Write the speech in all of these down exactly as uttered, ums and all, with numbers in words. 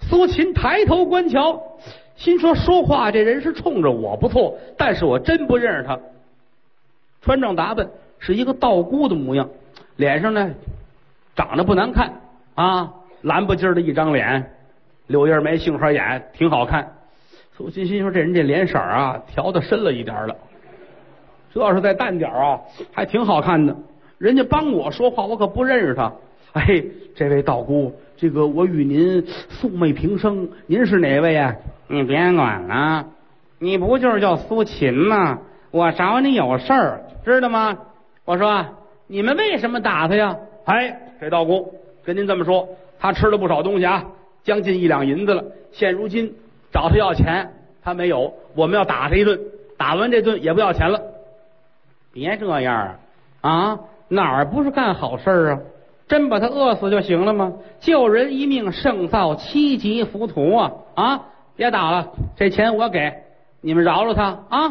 苏秦抬头观瞧，心说说话这人是冲着我不错，但是我真不认识他。穿上打扮是一个道姑的模样，脸上呢长得不难看啊，蓝不劲儿的一张脸，柳叶眉杏花眼，挺好看。苏秦心说这人这脸色啊调的深了一点了，这要是再淡点啊还挺好看的。人家帮我说话我可不认识他。哎，这位道姑，这个我与您素昧平生，您是哪位啊？你别管了，你不就是叫苏秦吗？我找你有事儿，知道吗？我说你们为什么打他呀？哎，这道姑跟您这么说，他吃了不少东西啊，将近一两银子了，现如今找他要钱他没有，我们要打他一顿，打完这顿也不要钱了。别这样啊，哪儿不是干好事啊？真把他饿死就行了吗？救人一命胜造七级浮屠啊！啊，别打了，这钱我给你们，饶了他啊！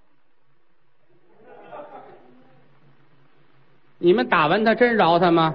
你们打完他真饶他吗？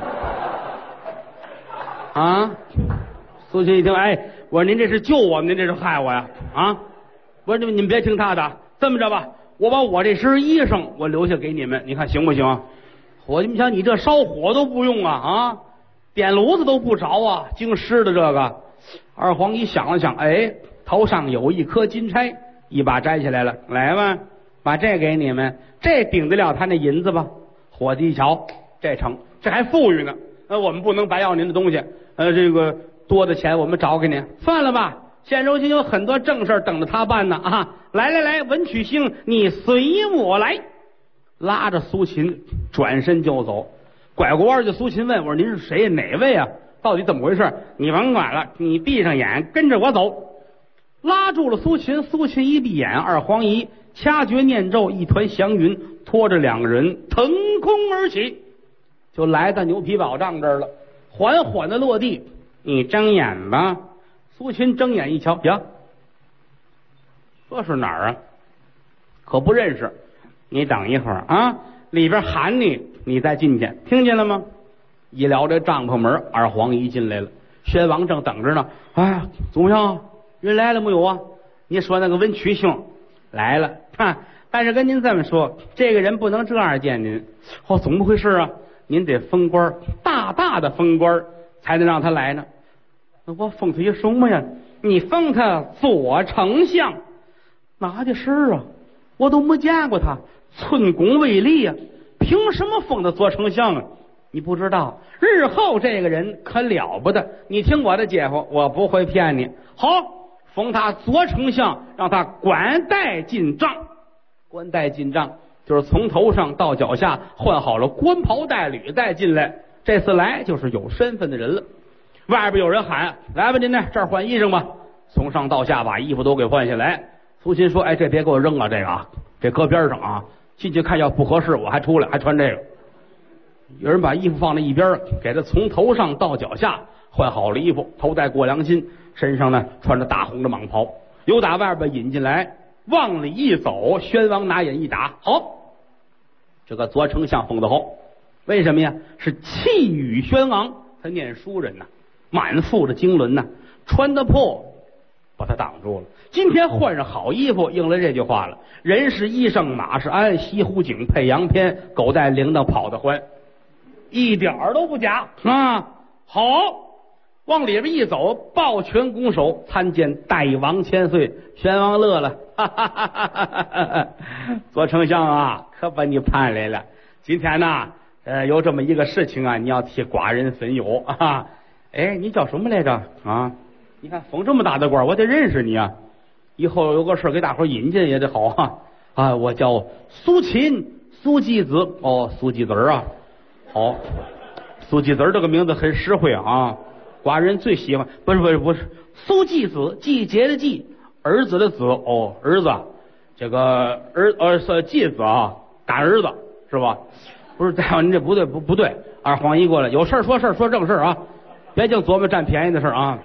啊！苏秦一听，哎，我说您这是救我，您这是害我呀！啊！我说你们你们别听他的，这么着吧，我把我这身衣裳我留下给你们，你看行不行？伙计们想，你这烧火都不用啊啊，点炉子都不着啊，经湿的这个。二黄一想了想，哎，头上有一颗金钗，一把摘下来了，来吧，把这给你们，这顶得了他那银子吧？伙计一瞧，这成，这还富裕呢。呃，我们不能白要您的东西，呃，这个多的钱我们找给您，算了吧。现如今有很多正事等着他办呢啊！来来来，文曲星，你随我来。拉着苏秦转身就走，拐过弯去。苏秦问我说：“您是谁？哪位啊？到底怎么回事？”你甭管了，你闭上眼跟着我走。拉住了苏秦，苏秦一闭眼，二黄一掐诀念咒，一团祥云拖着两个人腾空而起，就来到牛皮宝帐这儿了，缓缓的落地。你睁眼吧。苏秦睁眼一瞧，呀，这是哪儿啊？可不认识。你等一会儿啊，里边喊你，你再进去，听见了吗？一撩这帐篷门，二黄一进来了。宣王正等着呢。哎，怎么样？人来了没有啊？你说那个文曲星来了，看，但是跟您这么说，这个人不能这样见您。哦，怎么回事啊？您得封官，大大的封官，才能让他来呢。那我封他一什么呀？你封他左丞相，哪的事啊？我都没见过他，寸功未立啊，凭什么封他左丞相啊？你不知道，日后这个人可了不得。你听我的姐夫，我不会骗你。好，封他左丞相，让他冠带进帐。冠带进帐就是从头上到脚下换好了官袍带履再进来，这次来就是有身份的人了。外边有人喊：“来吧，您呢？这儿换衣裳吧。”从上到下把衣服都给换下来。苏秦说：“哎，这别给我扔了，这个啊，这搁边上啊，进去看要不合适，我还出来还穿这个。”有人把衣服放在一边，给他从头上到脚下换好了衣服，头戴过梁巾，身上呢穿着大红的蟒袍，由打外边引进来，往里一走，宣王拿眼一打，好，这个左丞相封得好，为什么呀？是气宇轩昂，他念书人呐，满腹的经纶呐，穿得破把他挡住了。今天换上好衣服，应了这句话了：人是衣裳，马是鞍，西湖景配洋片，狗带铃铛跑得欢，一点儿都不假啊！好，往里边一走，抱拳拱手参见大王千岁。宣王乐了，哈哈哈哈哈哈！左丞相啊，可把你盼来了。今天呢，呃，有这么一个事情啊，你要替寡人分忧啊。哎，你叫什么来着啊？你看封这么大的官，我得认识你啊！以后有个事给大伙引进也得好啊！啊，我叫苏秦，苏季子。哦，苏季子啊，好，苏季子这个名字很实惠啊，寡人最喜欢。不是不是不是，苏季子，季节的季，儿子的子。哦，儿子，这个儿呃是季子啊，干儿子是吧？不是，大夫您这不对不不对。二黄一过来，有事说事说正事啊，别净琢磨占便宜的事啊。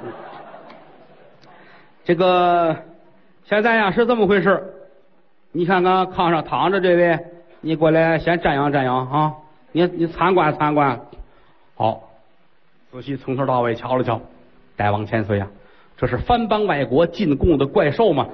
这个现在呀是这么回事，你看看炕上躺着这位，你过来先瞻仰瞻仰啊，你你参观参观。好，仔细从头到尾瞧了瞧， 大王千岁啊，这是藩邦外国进贡的怪兽吗？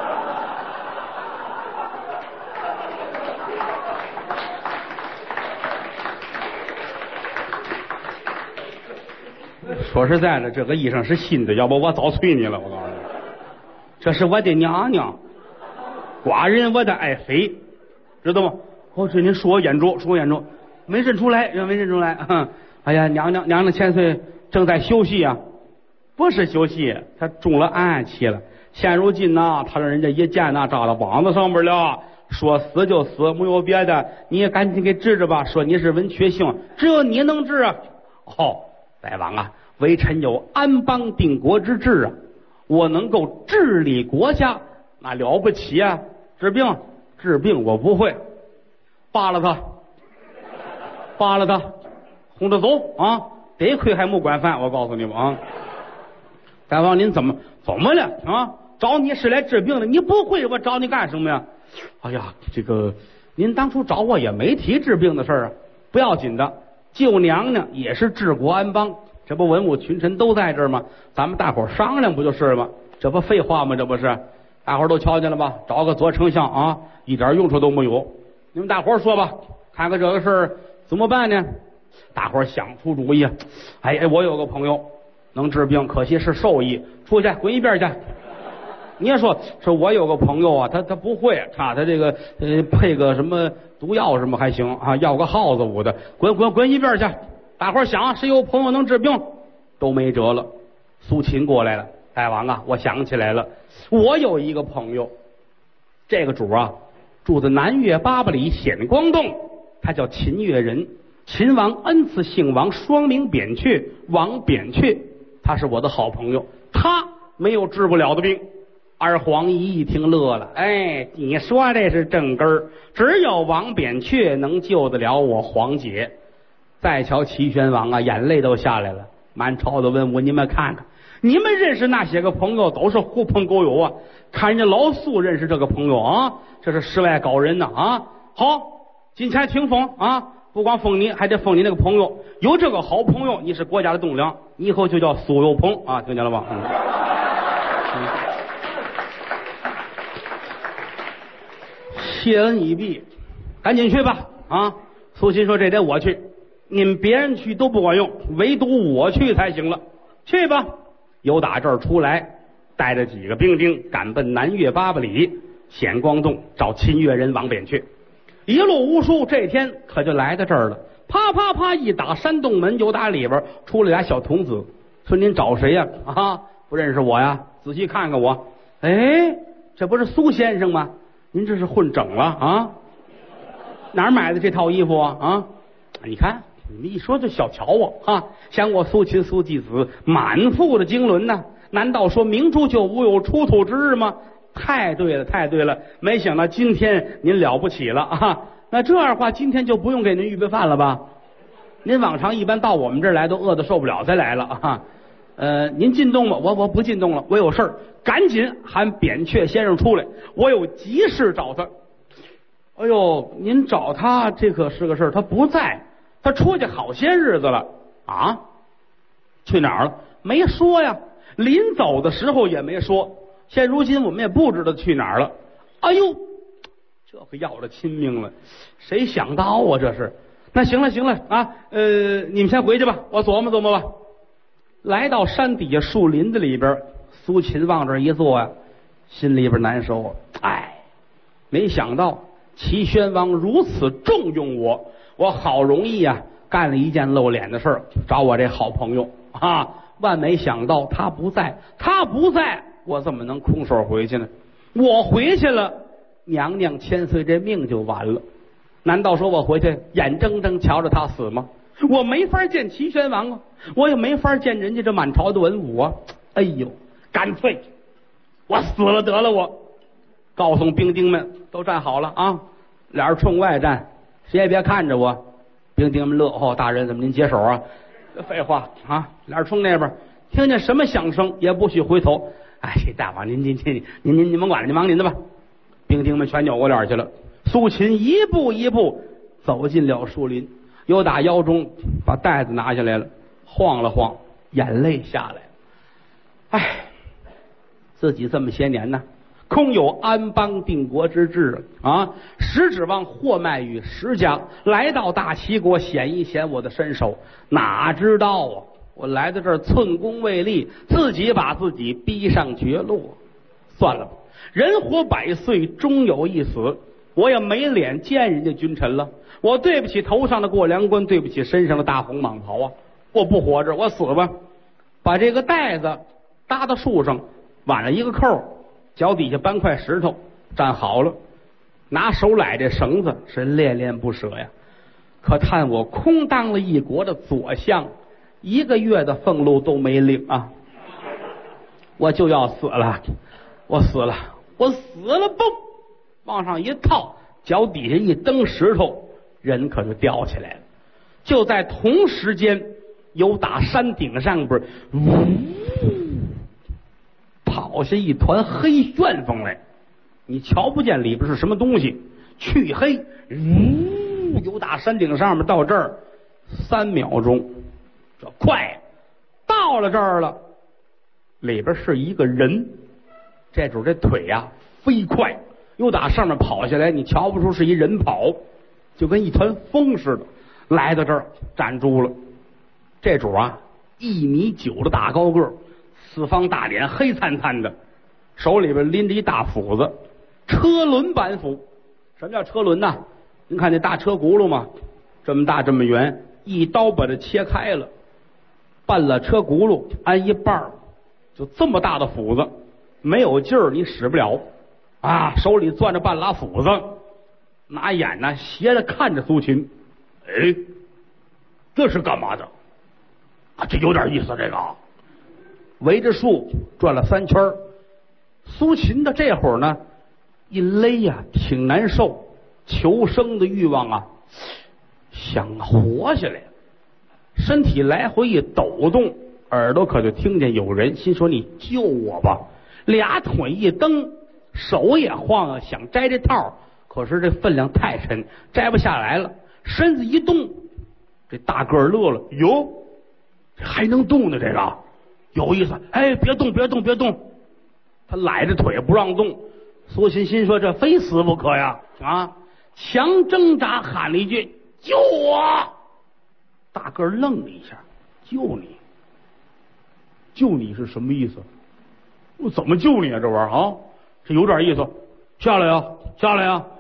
说实在的，这个衣裳是新的，要不我早催你了。我告诉你，这是我的娘娘，寡人我的爱妃，知道吗？哦，这您恕我眼拙，恕我眼拙，没认出来，没认出来。哼，哎呀，娘娘娘娘千岁正在休息啊，不是休息，她中了暗器了。现如今呐，她让人家一箭呐扎到膀子上边了，说死就死，没有别的，你也赶紧给治治吧。说你是文缺性，只有你能治啊。哦，大王啊，微臣有安邦定国之志啊，我能够治理国家，那了不起啊！治病治病我不会，扒了他，扒了他，轰着走啊！得亏还没管饭，我告诉你们啊，大王您怎么怎么了啊？找你是来治病的，你不会，我找你干什么呀？哎呀，这个您当初找我也没提治病的事儿啊，不要紧的，舅娘娘也是治国安邦。这不文武群臣都在这儿吗？咱们大伙儿商量不就是吗？这不废话吗？这不是，大伙儿都瞧见了吧？找个左丞相啊，一点用处都没有。你们大伙儿说吧，看看这个事儿怎么办呢？大伙儿想出主意。哎哎，我有个朋友能治病，可惜是兽医，出去滚一边去。你也说说我有个朋友啊，他他不会，他他这个呃配个什么毒药什么还行啊，要个耗子舞的，滚滚滚一边去。大伙儿想，谁有朋友能治病，都没辙了。苏秦过来了，大王啊，我想起来了，我有一个朋友，这个主啊，住在南岳八百里显光洞，他叫秦越人，秦王恩赐姓王，双名扁鹊，王扁鹊，他是我的好朋友，他没有治不了的病。二皇一一听乐了，哎，你说这是正根儿，只有王扁鹊能救得了我皇姐。再瞧齐宣王啊，眼泪都下来了。满朝的文武，你们看看，你们认识那些个朋友都是狐朋狗友啊，看人家老苏认识这个朋友啊，这是世外高人呐 啊, 啊！好，金钱听封啊，不光封你，还得封你那个朋友。有这个好朋友，你是国家的栋梁，你以后就叫苏有朋啊，听见了吧？嗯嗯、谢恩已毕，赶紧去吧啊！苏秦说：“这得我去。”你们别人去都不管用，唯独我去才行了。去吧，由打这儿出来，带着几个兵丁赶奔南岳八百里显光洞找秦越人王扁鹊。一路无书，这天可就来到这儿了。啪啪啪一打山洞门，由打里边出来俩小童子，说：“您找谁呀？”啊，不认识我呀？仔细看看我。哎，这不是苏先生吗？您这是混整了啊？哪儿买的这套衣服啊？啊，你看。你们一说就小瞧我啊！想我苏秦苏季子满腹的经纶呢，难道说明珠就无有出土之日吗？太对了，太对了！没想到今天您了不起了啊！那这样的话，今天就不用给您预备饭了吧？您往常一般到我们这儿来都饿得受不了才来了啊！呃，您进洞吗？我我不进洞了，我有事儿，赶紧喊扁鹊先生出来，我有急事找他。哎呦，您找他这可是个事儿，他不在。他出去好些日子了啊，去哪儿了？没说呀，临走的时候也没说。现如今我们也不知道去哪儿了。哎呦，这可要了亲命了！谁想到啊？这是。那行了行了啊，呃，你们先回去吧，我琢磨琢磨吧。来到山底下树林子里边，苏秦往这一坐呀、啊，心里边难受啊。哎，没想到齐宣王如此重用我。我好容易啊，干了一件露脸的事儿，找我这好朋友啊，万没想到他不在，他不在，我怎么能空手回去呢？我回去了，娘娘千岁这命就完了。难道说我回去眼睁睁瞧着他死吗？我没法见齐宣王啊，我也没法见人家这满朝的文武啊。哎呦，干脆我死了得了我！我告诉兵丁们都站好了啊，俩人冲外站。谁也别看着我，兵丁们乐哦，大人怎么您解手啊？废话啊，俩人冲那边，听见什么响声也不许回头。哎，大王您您您您您您甭管了，您忙您的吧。兵丁们全扭过脸去了。苏秦一步一步走进了树林，由打腰中把袋子拿下来了，晃了晃，眼泪下来。 唉，自己这么些年呢，空有安邦定国之志啊，实指望货卖与石家，来到大齐国显一显我的身手。哪知道啊，我来到这儿寸功未立，自己把自己逼上绝路。算了吧，人活百岁，终有一死，我也没脸见人家君臣了。我对不起头上的过梁冠，对不起身上的大红蟒袍啊！我不活着，我死吧。把这个袋子搭到树上，挽了一个扣，脚底下搬块石头站好了，拿手揽这绳子，是恋恋不舍呀。可叹我空当了一国的左相，一个月的俸禄都没领啊！我就要死了，我死了，我死了！嘣，往上一套，脚底下一蹬石头，人可就掉起来了。就在同时间，有打山顶上边呜跑下一团黑旋风来，你瞧不见里边是什么东西，黢黑，呜，有打山顶上面到这儿三秒钟，这快，到了这儿了，里边是一个人，这主这腿呀、啊、飞快，又打上面跑下来，你瞧不出是一人跑，就跟一团风似的，来到这儿站住了。这主啊，一米九的大高个，四方大脸，黑灿灿的，手里边拎着一大斧子，车轮板斧。什么叫车轮呢？您看那大车轱辘嘛，这么大这么圆，一刀把它切开了，半了车轱辘安一半，就这么大的斧子，没有劲儿你使不了啊！手里攥着半拉斧子，拿眼呢斜着看着苏秦。哎，这是干嘛的啊？这有点意思，这个围着树转了三圈，苏秦的这会儿呢一勒呀、啊、挺难受，求生的欲望啊想活下来，身体来回一抖动，耳朵可就听见有人，心说你救我吧，俩腿一蹬，手也晃啊，想摘这套，可是这分量太沉，摘不下来了，身子一动，这大个儿乐了，哟，这还能动呢，这个有意思，哎，别动别动别动，他揽着腿不让动。苏秦心说这非死不可呀，啊，强挣扎喊了一句救我。大个儿愣了一下，救你救你是什么意思？我怎么救你啊？这玩意儿啊，这有点意思。下来呀，下来呀，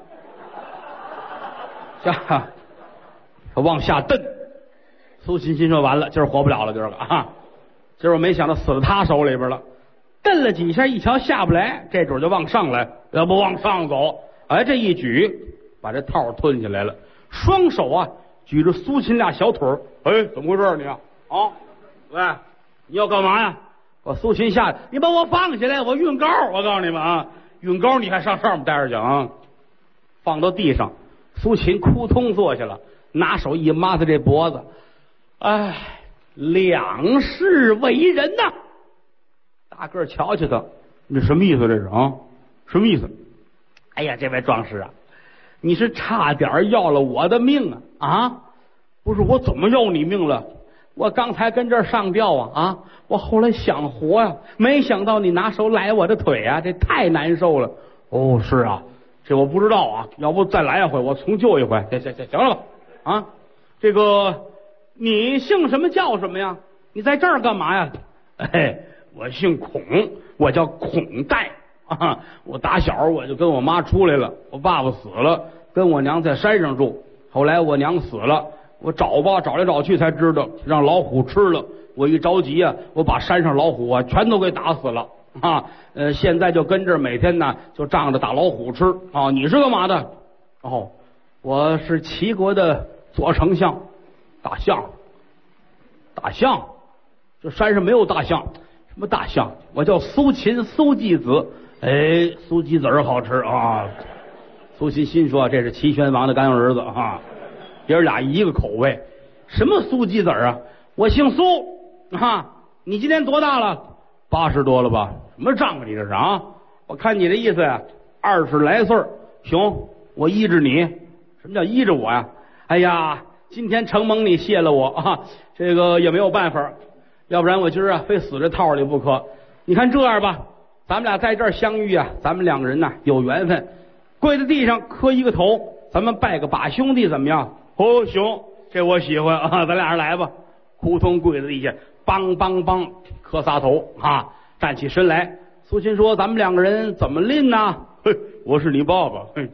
下，他往下蹬。苏秦心说完了，今儿活不了了，今儿个啊，今儿我没想到死在他手里边了。蹬了几下，一瞧下不来，这主就往上来，要不往上走，哎，这一举把这套吞下来了，双手啊举着苏秦俩小腿儿，哎，怎么回事你啊？啊，喂，你要干嘛呀？我苏秦下来，你把我放下来，我运高，我告诉你们啊，运高你还上上面待着去啊？放到地上，苏秦扑通坐下了，拿手一抹他这脖子，哎，两世为人呐！大个儿瞧瞧他，你这什么意思？这是啊，什么意思？哎呀，这位壮士啊，你是差点要了我的命啊！啊，不是我怎么要你命了？我刚才跟这儿上吊啊啊！我后来想活呀、啊，没想到你拿手揽我的腿啊，这太难受了。哦，是啊，这我不知道啊，要不再来一回，我重救一回。行行行，行了吧？啊，这个你姓什么叫什么呀？你在这儿干嘛呀？哎。我姓孔，我叫孔代啊！我打小我就跟我妈出来了，我爸爸死了，跟我娘在山上住。后来我娘死了，我找吧找来找去才知道让老虎吃了。我一着急啊，我把山上老虎啊全都给打死了啊！呃，现在就跟这儿每天呢就仗着打老虎吃啊！你是干嘛的？哦，我是齐国的左丞相。大象，大象，这山上没有大象。什么大象？我叫苏秦，苏季子。哎，苏鸡子儿好吃啊！苏秦心说这是齐宣王的干儿子啊，爷儿俩一个口味。什么苏鸡子儿啊？我姓苏啊！你今年多大了？八十多了吧？什么账啊你这是啊？我看你这意思呀，二十来岁。行，我依着你。什么叫依着我呀？哎呀，今天承蒙你谢了我啊，这个也没有办法。要不然我今儿啊非死这套里不可。 你看这样吧，咱们俩在这儿相遇啊，咱们两个人呐有缘分，跪在地上磕一个头，咱们拜个把兄弟怎么样？哦，行，这我喜欢啊，咱俩人来吧。扑通跪在地下，梆梆梆磕仨头啊，站起身来。苏秦说：“咱们两个人怎么拎呢？”嘿，我是你爸爸。嘿，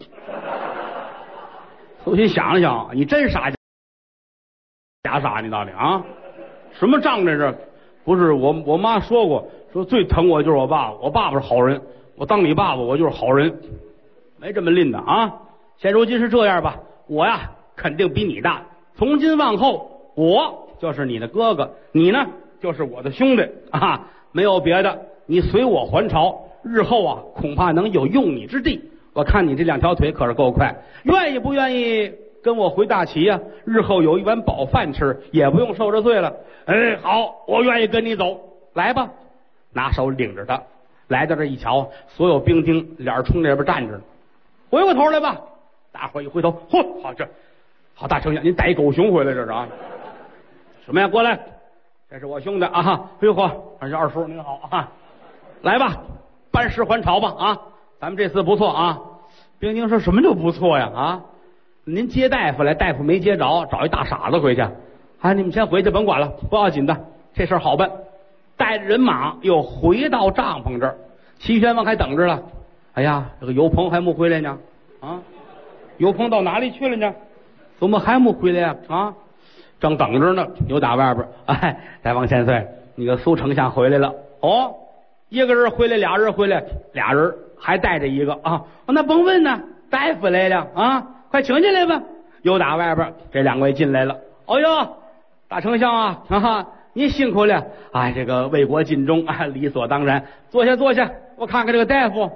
苏秦想了想，你真傻假傻，你到底啊？什么仗这是？不是我，我妈说过，说最疼我就是我爸爸，我爸爸是好人，我当你爸爸我就是好人，没这么拎的啊。现如今是这样吧，我呀肯定比你大，从今往后我就是你的哥哥，你呢就是我的兄弟啊，没有别的，你随我还朝，日后啊恐怕能有用你之地。我看你这两条腿可是够快，愿意不愿意跟我回大齐呀？日后有一碗饱饭吃，也不用受这罪了。哎，好，我愿意跟你走，来吧。拿手领着他来到这一瞧，所有兵丁脸冲这边站着呢。回过头来吧，大伙一回头，嚯，好这好大丞相，您带一狗熊回来这是啊？什么呀？过来，这是我兄弟啊！哎呦嚯，二二叔您好啊！来吧，班师还朝吧啊！咱们这次不错啊。兵丁说什么就不错呀啊？您接大夫来，大夫没接着，找一大傻子回去。啊，你们先回去甭管了，不要紧的，这事儿好办。带着人马又回到帐篷这儿，齐宣王还等着了。哎呀，这个尤鹏还没回来呢啊！尤鹏到哪里去了呢？怎么还没回来呀？啊，正等着呢。有打外边，哎，大王千岁，那个苏丞相回来了。哦，一个人回来，俩人回来，俩人还带着一个啊。那甭问呢，大夫来了啊，快请进来吧。又打外边，这两位进来了。哦呦，大丞相啊，哈哈，您辛苦了。哎，这个为国尽忠啊，理所当然。坐下，坐下，我看看这个大夫。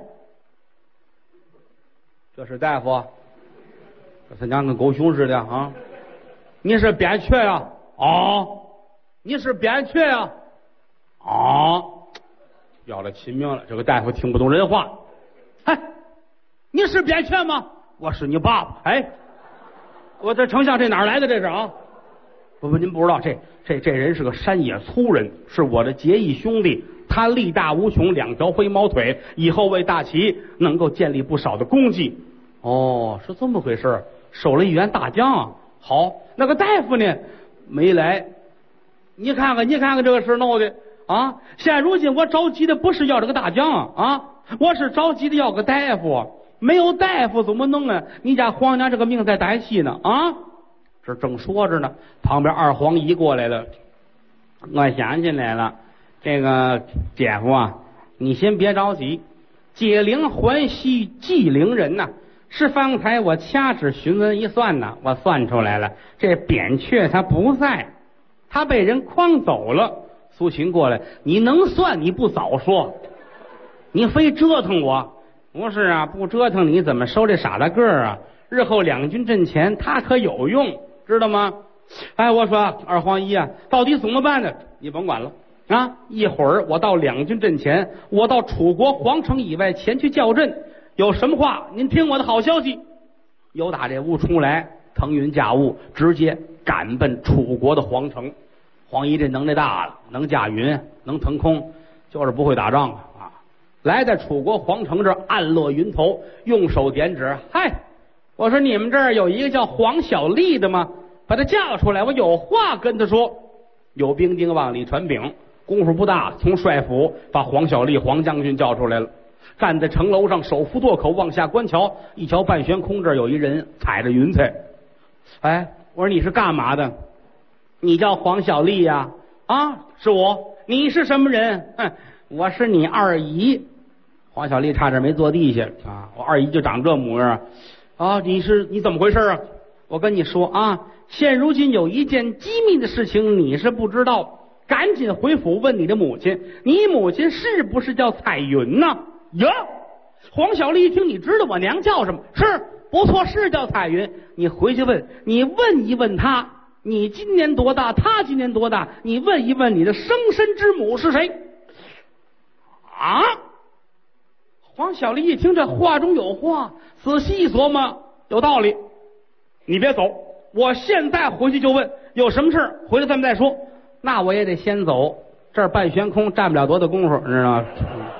这是大夫，这他娘跟狗熊似的啊！你是扁鹊呀？哦，你是扁鹊呀？哦，要了亲命了。这个大夫听不懂人话。嗨，你是扁鹊吗？我是你爸爸。哎，我这丞相这哪儿来的？这是啊？不不，您不知道，这这这人是个山野粗人，是我的结义兄弟。他力大无穷，两条飞毛腿，以后为大齐能够建立不少的功绩。哦，是这么回事，守了一员大将啊。好，那个大夫呢没来。你看看，你看看这个事闹的啊！现如今我着急的不是要这个大将啊，我是着急的要个大夫。没有大夫怎么弄啊？你家皇娘这个命在旦夕呢啊！这正说着呢，旁边二皇姨过来了。我想起来了，这个姐夫啊，你先别着急，解铃还须系铃人呐、啊。是方才我掐指询问一算呢，我算出来了，这扁鹊他不在，他被人诓走了。苏秦过来，你能算你不早说，你非折腾我。不是啊，不折腾你怎么收这傻大个儿啊？日后两军阵前他可有用，知道吗？哎，我说二皇姨啊，到底怎么办呢？你甭管了啊！一会儿我到两军阵前，我到楚国皇城以外前去叫阵，有什么话您听我的好消息。有打这屋出来，腾云驾雾，直接赶奔楚国的皇城。黄姨这能耐大了，能驾云，能腾空，就是不会打仗啊！来在楚国皇城这儿，暗落云头，用手点指，嗨，我说你们这儿有一个叫黄小丽的吗？把他叫出来，我有话跟他说。有兵丁往里传禀，功夫不大，从帅府把黄小丽黄将军叫出来了，站在城楼上，手扶垛口往下观瞧，一瞧半悬空，这儿有一人踩着云彩。哎，我说你是干嘛的？你叫黄小丽呀？啊，是我。你是什么人？哼，我是你二姨。黄小丽差点没坐地下啊！我二姨就长这模样啊！你是你怎么回事啊？我跟你说啊，现如今有一件机密的事情你是不知道，赶紧回府问你的母亲，你母亲是不是叫彩云呢？呀，黄小丽一听，你知道我娘叫什么？是，不错，是叫彩云。你回去问，你问一问她，你今年多大？她今年多大？你问一问你的生身之母是谁？啊！黄小丽一听这话中有话，仔细一琢磨，有道理。你别走，我现在回去就问，有什么事回来咱们再说。那我也得先走， 这儿半悬空，占不了多大功夫，你知道吗？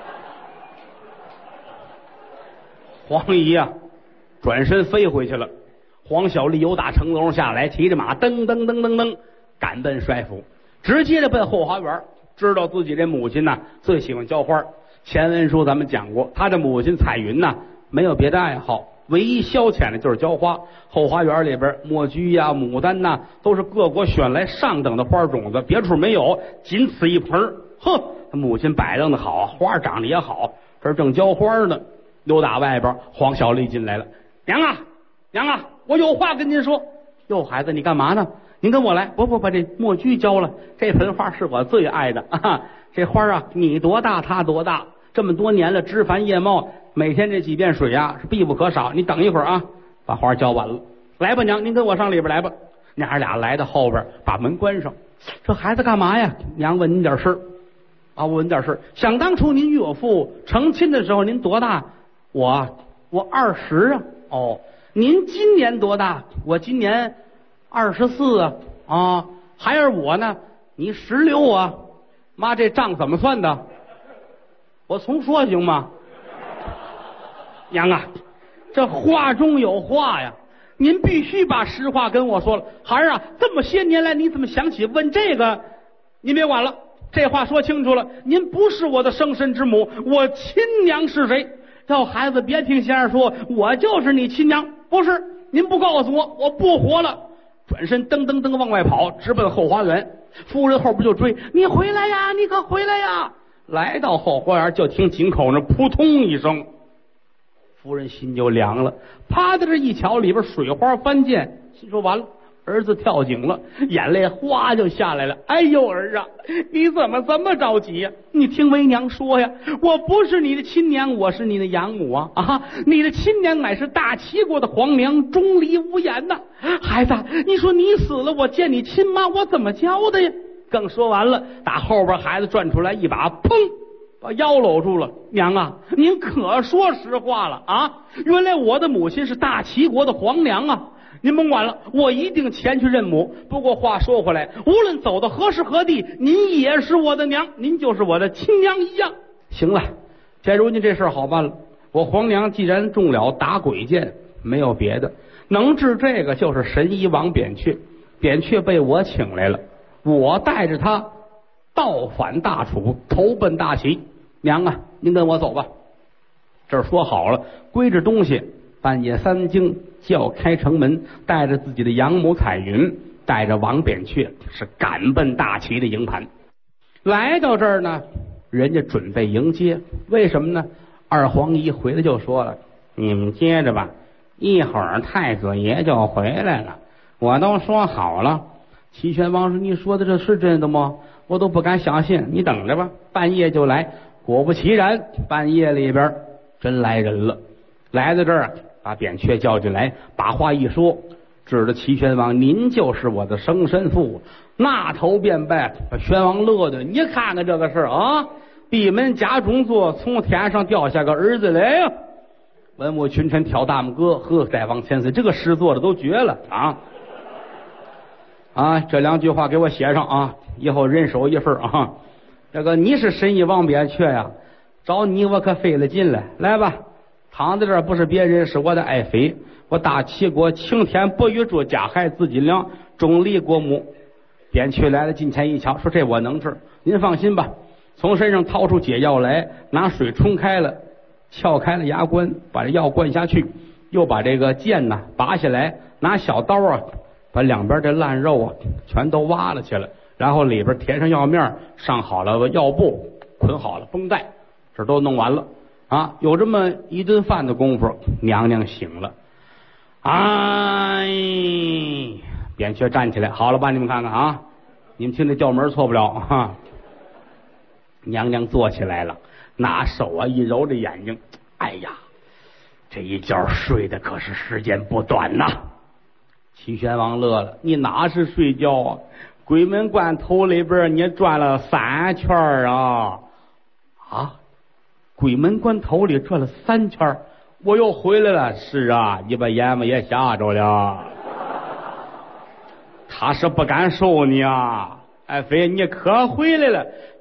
黄姨呀、啊，转身飞回去了。黄小丽由打城楼上下来，骑着马噔噔噔噔噔赶奔帅府，直接的奔后花园。知道自己这母亲呢最喜欢浇花，前文书咱们讲过，他的母亲彩云呢没有别的爱好，唯一消遣的就是浇花。后花园里边墨菊呀、牡丹呐，都是各国选来上等的花种子，别处没有，仅此一盆。哼，他母亲摆弄的好，花长得也好，这正浇花呢。溜打外边，黄小丽进来了。娘啊，娘啊，我有话跟您说。哟，孩子，你干嘛呢？您跟我来。不不，把这墨菊浇了，这盆花是我最爱的啊！这花啊，你多大，它多大，这么多年了，枝繁叶茂，每天这几遍水啊是必不可少。你等一会儿啊，把花浇完了。来吧，娘，您跟我上里边来吧。娘俩来到后边，把门关上。这孩子干嘛呀？娘问您点事啊，我问点事。想当初您与我父成亲的时候，您多大？我我二十啊。哦，您今年多大？我今年二十四啊。啊，孩儿我呢？你十六啊。妈，这账怎么算的？我重说行吗？娘啊，这话中有话呀，您必须把实话跟我说了。孩儿啊，这么些年来你怎么想起问这个？您别管了，这话说清楚了，您不是我的生身之母，我亲娘是谁？要孩子别听先生说我就是你亲娘，不是，您不告诉我我不活了。转身噔噔噔往外跑，直奔后花园。夫人后边就追，你回来呀，你可回来呀。来到后花园，就听井口那扑通一声，夫人心就凉了，啪的这一瞧，里边水花翻溅，心说完了，儿子跳井了，眼泪哗就下来了。哎呦儿啊，你怎么这么着急呀？你听为娘说呀，我不是你的亲娘，我是你的养母啊！啊，你的亲娘乃是大齐国的皇娘，钟离无言呐、啊！孩子，你说你死了，我见你亲妈，我怎么教的呀？刚说完了，打后边孩子转出来一把，砰，把腰搂住了。娘啊，您可说实话了啊！原来我的母亲是大齐国的皇娘啊！您甭管了，我一定前去认母。不过话说回来，无论走到何时何地，您也是我的娘，您就是我的亲娘一样。行了，现如今这事儿好办了。我皇娘既然中了打鬼箭，没有别的，能治这个就是神医王扁鹊。扁鹊被我请来了，我带着他倒反大楚，投奔大齐。娘啊，您跟我走吧。这儿说好了，归置东西，半夜三更叫开城门，带着自己的养母彩云，带着王扁鹊，是赶奔大齐的营盘。来到这儿呢，人家准备迎接，为什么呢？二皇姨回来就说了，你们接着吧，一会儿太子爷就回来了，我都说好了。齐宣王说，你说的这是真的吗？我都不敢相信，你等着吧，半夜就来。果不其然，半夜里边真来人了。来到这儿，把扁鹊叫进来，把话一说，指着齐宣王，您就是我的生身父。那头便拜，把宣王乐的，你看看这个事儿啊，闭门家中坐，从天上掉下个儿子来呀！文武群臣挑大拇哥，呵，再往前岁，这个诗做的都绝了啊！啊，这两句话给我写上啊，以后人手一份啊。这个你是神医王扁鹊呀，找你我可费了劲了。来吧，躺在这儿不是别人，是我的爱妃，我大齐国擎天不与柱加害自己俩钟离国母。扁鹊来了，近前一瞧，说这我能治，您放心吧。从身上掏出解药来，拿水冲开了，撬开了牙关，把这药灌下去，又把这个剑呢拔下来，拿小刀啊把两边这烂肉啊全都挖了去了，然后里边填上药面，上好了药布，捆好了绷带，这都弄完了啊。有这么一顿饭的功夫，娘娘醒了。哎，扁鹊站起来，好了吧，你们看看啊，你们听这叫门错不了啊。娘娘坐起来了，拿手啊一揉着眼睛，哎呀，这一觉睡的可是时间不短呐。齐宣王乐了，你哪是睡觉啊？鬼门关头里边你转了三圈啊！啊，鬼门关头里转了三圈，我又回来了。是啊，你把阎王爷吓着了，他是不敢收你啊。爱妃，你可回来了。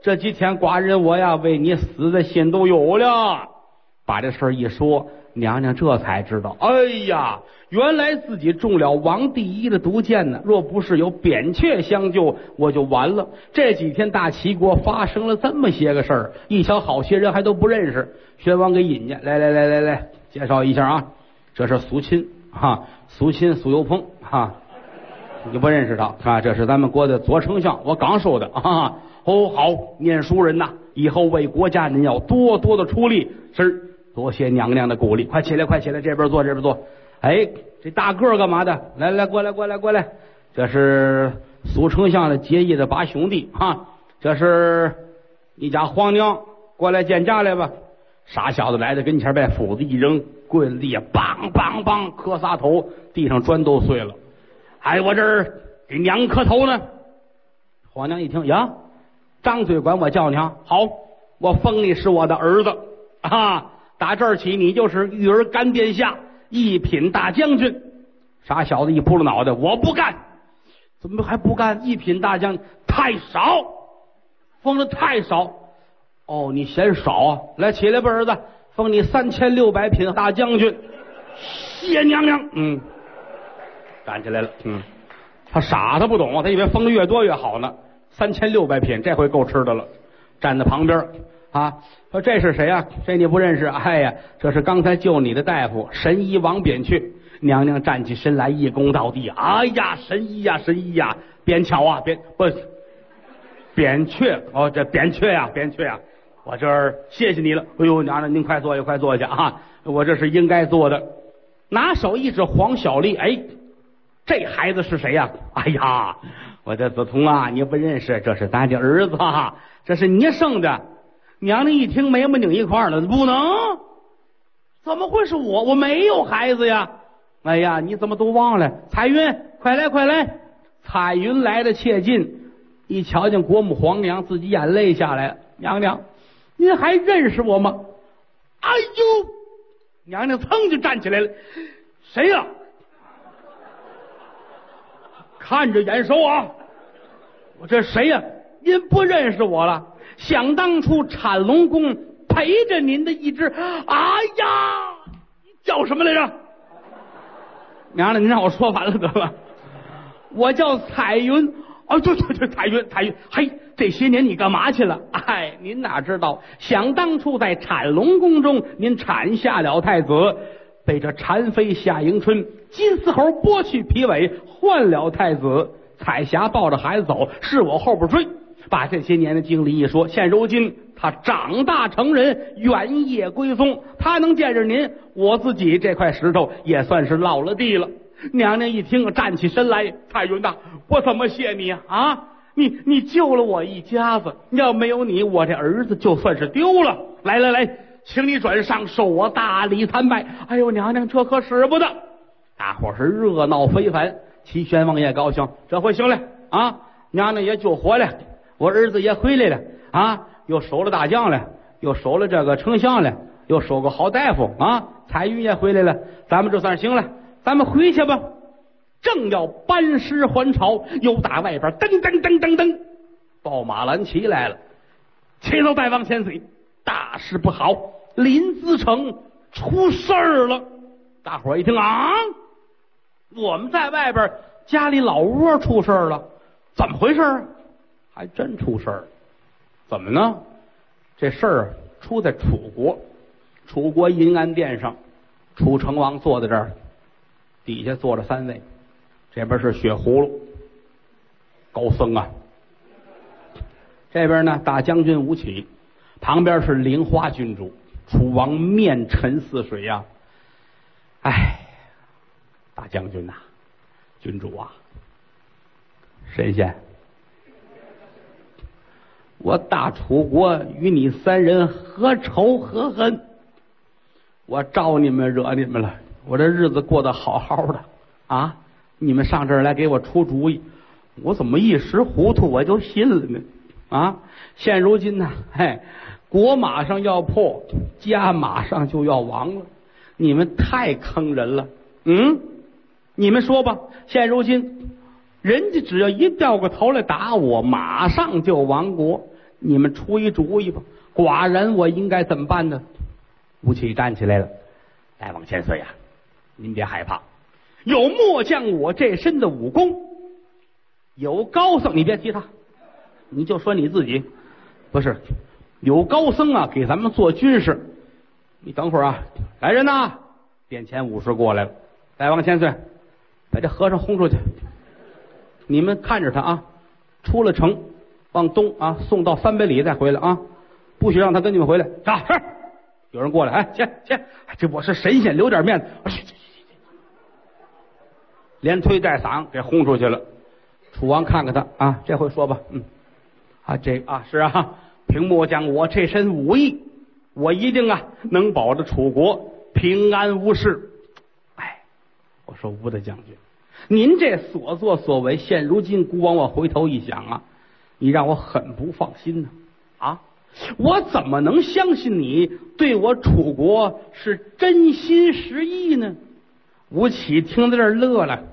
这几天寡人我呀为你死的心都有了。把这事儿一说，娘娘这才知道，哎呀，原来自己中了王第一的毒箭呢。若不是有扁鹊相救，我就完了。这几天大齐国发生了这么些个事儿，一瞧好些人还都不认识。宣王给引荐，来来来来来，介绍一下啊，这是苏秦哈，苏秦苏有朋哈，你不认识他啊？这是咱们国的左丞相，我刚收的啊。哦，好，念书人呐，以后为国家您要多多的出力。是。多谢娘娘的鼓励，快起来，快起来，这边坐，这边坐。哎，这大个干嘛的？来来，过来，过来，过来。这是苏丞相的结义的八兄弟哈，这是你家皇娘，过来见驾来吧。傻小子来到跟前，把斧子一扔，跪在地下，梆梆梆磕仨头，地上砖都碎了。哎，我这儿给娘磕头呢。皇娘一听呀，张嘴管我叫娘，好，我封你是我的儿子啊。打这儿起，你就是玉儿干殿下，一品大将军。傻小子一扑了脑袋，我不干。怎么还不干？一品大将太少，封的太少。哦，你嫌少啊？来，起来吧，儿子，封你三千六百品大将军。谢娘娘。嗯，站起来了。嗯，他傻，他不懂，他以为封的越多越好呢。三千六百品，这回够吃的了。站在旁边啊，说这是谁啊？这你不认识？哎呀，这是刚才救你的大夫神医王扁鹊。娘娘站起身来，一躬到地。哎呀，神医呀，神医呀，扁巧啊，扁不扁鹊哦，这扁鹊呀，扁鹊呀，我这儿谢谢你了。哎呦，娘娘您快坐下，快坐下啊！我这是应该做的。拿手一指黄小丽，哎，这孩子是谁呀？哎呀，我的子彤啊，你不认识，这是咱的儿子啊，这是你生的。娘娘一听眉毛拧一块了，不能，怎么会是我？我没有孩子呀！哎呀，你怎么都忘了？彩云，快来快来！彩云来的切近，一瞧见国母皇娘，自己眼泪下来了。娘娘，您还认识我吗？哎呦！娘娘噌就站起来了，谁呀？看着眼熟啊！我这谁呀？您不认识我了？想当初产龙宫陪着您的一只，哎呀，叫什么来着？娘娘，您让我说完了得了。我叫彩云。哦，对对对，彩云，彩云。嘿，这些年你干嘛去了？哎，您哪知道？想当初在产龙宫中，您产下了太子，被这蝉飞夏迎春，金丝猴剥去皮尾，换了太子。彩霞抱着孩子走，是我后边追。把这些年的经历一说，现如今他长大成人，远业归宗，他能见着您，我自己这块石头也算是落了地了。娘娘一听，站起身来，彩云呐，我怎么谢你啊？啊，你你救了我一家子，要没有你，我这儿子就算是丢了。来来来，请你转上，受我大礼参拜。哎呦，娘娘这可使不得！大伙是热闹非凡，齐宣王也高兴，这回行了啊，娘娘也救活了。我儿子也回来了啊，又收了大将了，又收了这个丞相了，又收个好大夫啊，彩云也回来了，咱们这算行了，咱们回去吧。正要班师还朝，又打外边噔噔噔噔噔，报马兰旗来了。启奏大王千岁，大事不好，临淄城出事儿了。大伙一听啊，我们在外边家里老窝出事儿了，怎么回事啊？还真出事儿，怎么呢？这事儿出在楚国，楚国银安殿上，楚成王坐在这儿，底下坐着三位，这边是血葫芦高僧啊，这边呢大将军吴起，旁边是菱花郡主。楚王面沉似水呀、啊，哎，大将军呐、啊，郡主啊，神仙。我大楚国与你三人何仇何恨？我招你们惹你们了，我这日子过得好好的啊！你们上这儿来给我出主意，我怎么一时糊涂我就信了呢？啊！现如今呢，嘿，国马上要破，家马上就要亡了，你们太坑人了。嗯，你们说吧，现如今人家只要一掉过头来打我，马上就亡国。 你们出一主意吧，寡人我应该怎么办呢？吴起站起来了，大王千岁呀、啊，您别害怕，有末将我这身的武功，有高僧，你别提他，你就说你自己，不是有高僧啊，给咱们做军事。你等会儿啊，来人呐！殿前武士过来了，大王千岁，把这和尚轰出去。你们看着他啊，出了城往东啊，送到三百里再回来啊，不许让他跟你们回来。啊，是。有人过来，哎，去去，这我是神仙，留点面子，连推带搡给轰出去了。楚王看看他啊，这回说吧，嗯，啊，这啊是啊，凭末将我这身武艺，我一定啊能保着楚国平安无事。哎，我说吴大将军，您这所作所为，现如今孤王我回头一想啊，你让我很不放心呢。啊，我怎么能相信你对我楚国是真心实意呢？吴起听到这儿乐了，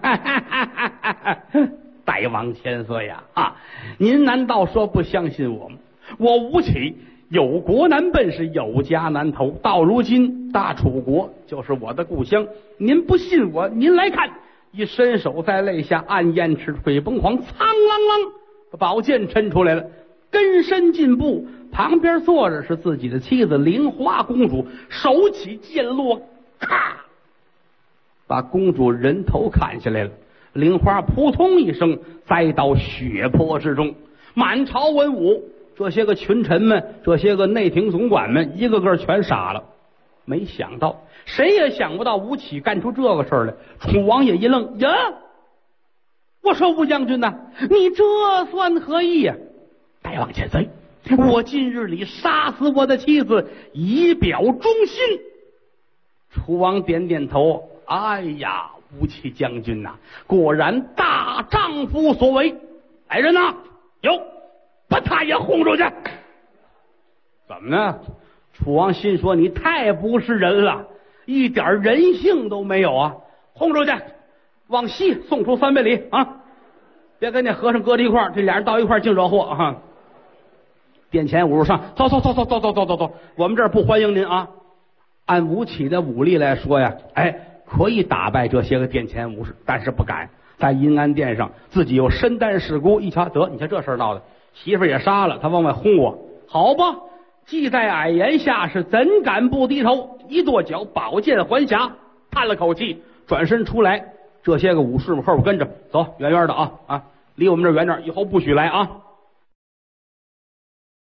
大王千岁呀、啊，啊，您难道说不相信我吗？我吴起有国难奔，是有家难投，到如今大楚国就是我的故乡。您不信我，您来看，一伸手在肋下按燕翅腿崩黄，苍啷啷把宝剑抻出来了，跟身进步，旁边坐着是自己的妻子菱花公主，手起剑落，咔，把公主人头砍下来了。菱花扑通一声栽到血泊之中。满朝文武这些个群臣们，这些个内廷总管们，一个个全傻了。没想到，谁也想不到吴起干出这个事儿来。楚王爷一愣，呀，我说吴将军呐、啊，你这算何意呀、啊？大王千岁，我今日里杀死我的妻子，以表忠心。楚王点点头，哎呀，吴起将军呐、啊，果然大丈夫所为。来人呐，有，把他也轰出去。怎么呢？楚王心说，你太不是人了，一点人性都没有啊！轰出去，往西送出三百里啊！别跟那和尚搁在一块儿，这俩人到一块儿净惹祸啊！殿前武士上，走走走走走走走走走，我们这儿不欢迎您啊！按吴起的武力来说呀，哎，可以打败这些个殿前武士，但是不敢在阴安殿上自己又身担事故。一瞧，得，你瞧这事儿闹的，媳妇儿也杀了，他往外轰我，好吧，既在矮檐下，是怎敢不低头？一跺脚，宝剑还匣，叹了口气，转身出来。这些个武士们后边跟着走，远远的啊啊，离我们这儿远点，以后不许来啊！